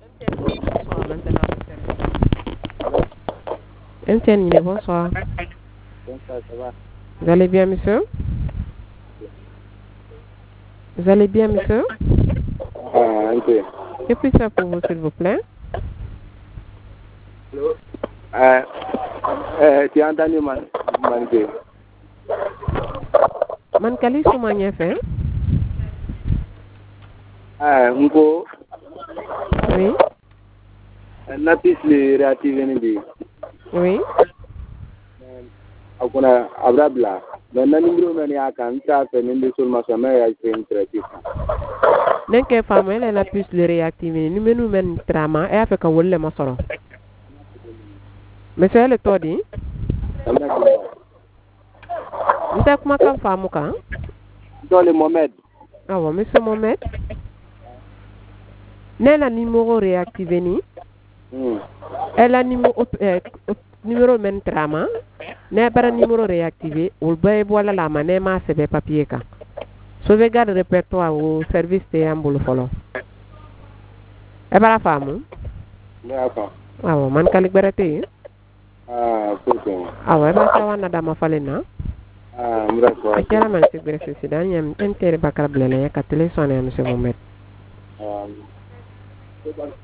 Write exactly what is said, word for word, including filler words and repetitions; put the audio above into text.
Bonsoir, maintenant, M T N, bonsoir. Bonsoir, ça va? Vous allez bien, monsieur? Vous allez bien, monsieur? Ah, un peu. Que puis-je faire pour vous, s'il vous plaît? Euh, euh, tu as entendu man, manquer? Man kali suma ñefe? Ah, Mko, Oui, napis le réactivé ni oui. akuna abrabla. Mais na numéro men ya kan ta fe ni sur ma sama ya fait traité. Nenke femme elle la puce le réactiver. Numéro men trama e afeka wolle ma soro. Monsieur elle todi? Nta kuma kan famu kan? Dans le Mohamed. Ah bon, monsieur Mohamed? Nela numéro réactivé ni? Hmm. Elle a numéro euh, numéro men trama. Ne bara numéro réactivé ou bay bola la mané ma sebe papier ka. Sauvegarde répertoire au service te ambulu folo. E bara famu? D'accord. Ah bon, man kalik berate? Ah, pourquoi? Ah ouais, bah ça va nada ma falena. Ah, mrakwa. Akira man se gbere se dan yam entere bakara blele ya katele sone monsieur Mohamed. Ah.